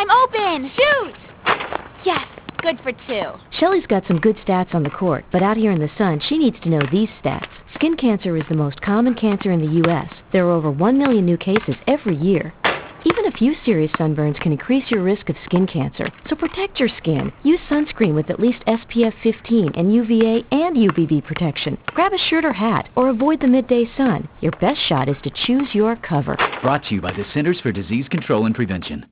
I'm open! Shoot! Yes, good for 2. Shelly's got some good stats on the court, but out here in the sun, she needs to know these stats. Skin cancer is the most common cancer in the U.S. There are over 1 million new cases every year. Even a few serious sunburns can increase your risk of skin cancer. So protect your skin. Use sunscreen with at least SPF 15 and UVA and UVB protection. Grab a shirt or hat, or avoid the midday sun. Your best shot is to choose your cover. Brought to you by the Centers for Disease Control and Prevention.